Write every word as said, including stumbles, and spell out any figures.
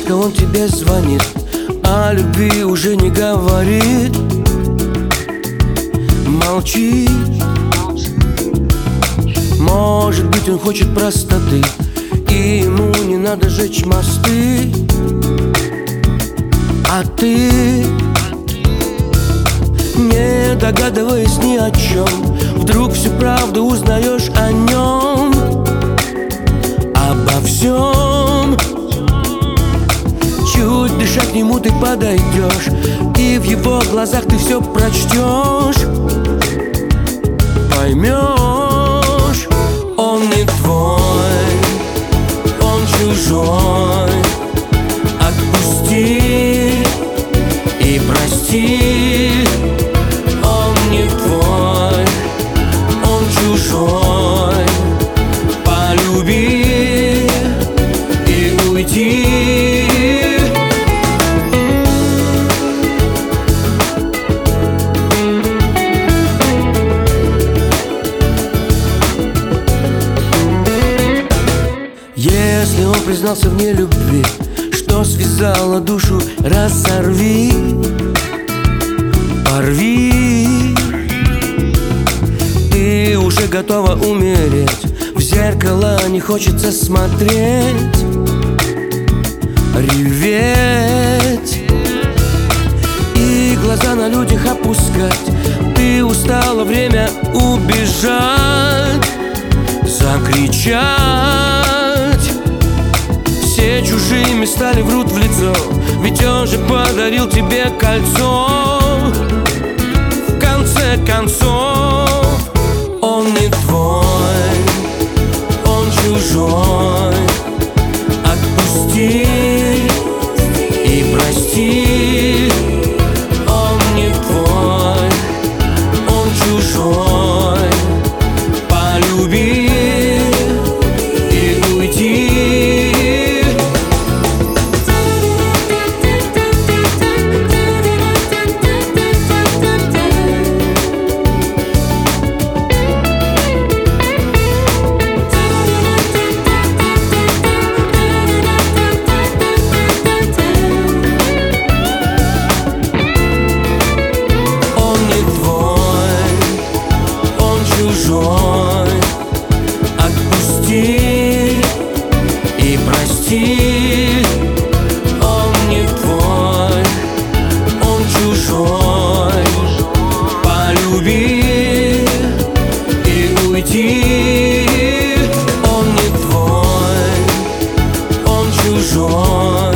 редко он тебе звонит, о любви уже не говорит. Молчит. Может быть, он хочет простоты, и ему не надо жечь мосты. А ты, не догадываясь ни о чем, вдруг всю правду узнаешь о нем, обо всем. Чуть дышать к нему ты подойдешь, и в его глазах ты все прочтешь, поймешь. Он не твой, он чужой. Отпусти и прости. Он не твой, он чужой. Полюби и уйди. Если он признался в нелюбви, что связала душу, разорви, порви. Ты уже готова умереть, в зеркало не хочется смотреть, реветь и глаза на людях опускать. Ты устала, время убежать, закричать. Все чужими стали, врут в лицо, ведь он же подарил тебе кольцо. В конце концов, он не твой, он чужой. Отпусти и прости. Он не твой, он чужой. Полюби и уйди. Отпусти и прости. Он не твой, он чужой. Полюби и уйди. Он не твой, он чужой.